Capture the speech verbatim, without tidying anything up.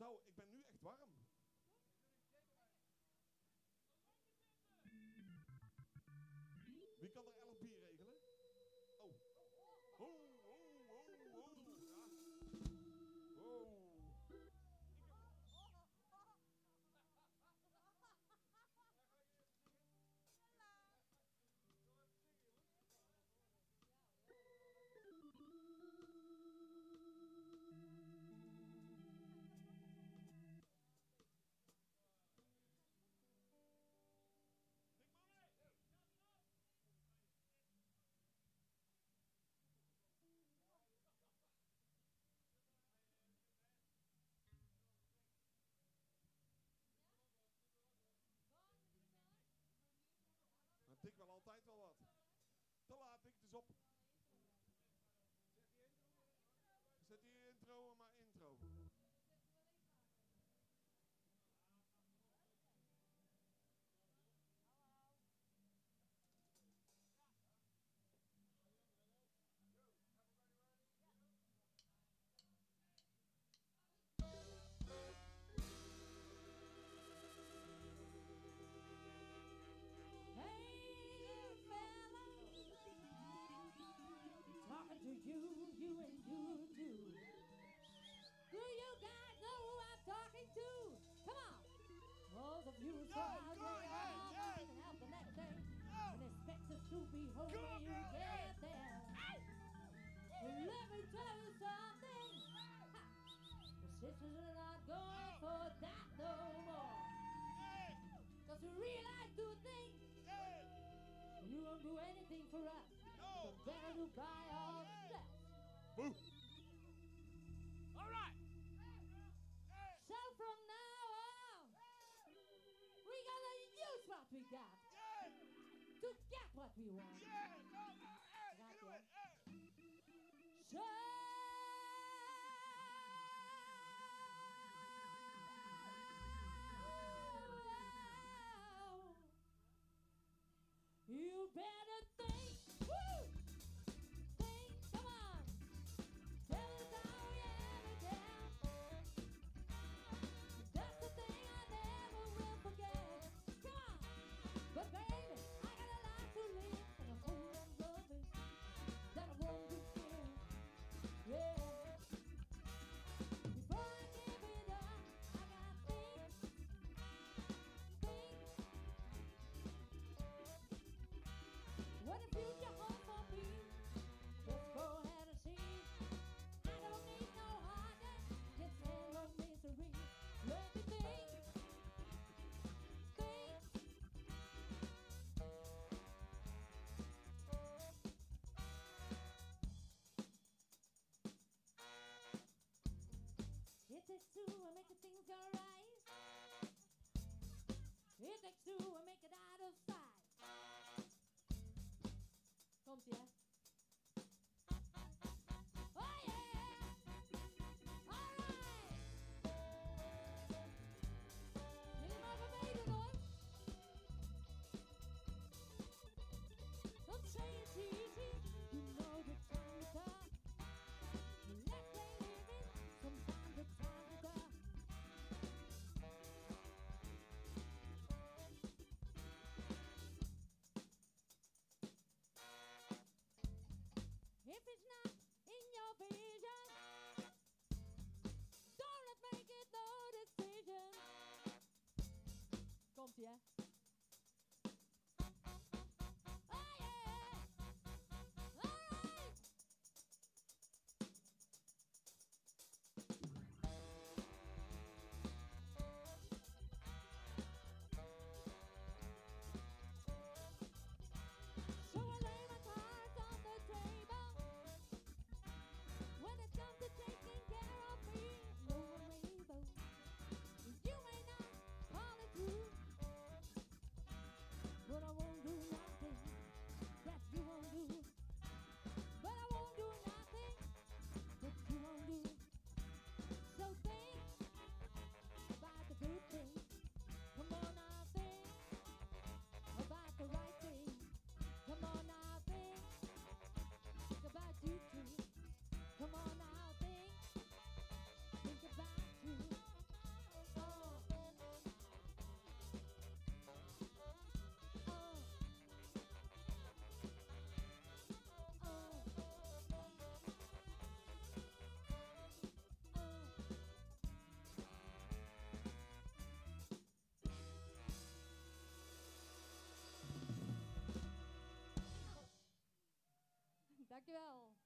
Zo, ik ben nu echt warm. Wie kan er elf bier regelen? Oh. Oh, oh, oh, oh. Ja. Oh. Dan tik wel altijd wel wat. Te laat, tik het eens op. Zet die intro maar intro. To you, you and you too. Do you guys know who I'm talking to? Come on. Those of you so out there and help the next day and expect us to be home when you get there. Well, let me tell you something. Ha. The sisters are not going for that no more. Cause we realize two things. You won't do anything for us. So better to buy ourselves. Boo! All right. So from now on, we gotta use what we got to get what we want. Yeah, no, no, hey, Got do ya? it, hey. So you better think. Woo! Think, come on. Tell us how you ever can. That's the thing I never will forget. Come on. But baby, I got a life to live and a whole lot of loving that I want to give. Yeah. Before I give it up, I gotta think, think. What a future holds for me. Let's go ahead and see. I don't need no heartache, just stand no misery. Let me think, think. It takes two to make the things go right. It takes two to make it out of sight. Komt ie, hè? Oh yeah! All right! Jullie mogen meedoen, hoor. Don't say it's easy. You know the time is up. Let's play living. Sometimes the time is up. Dankjewel.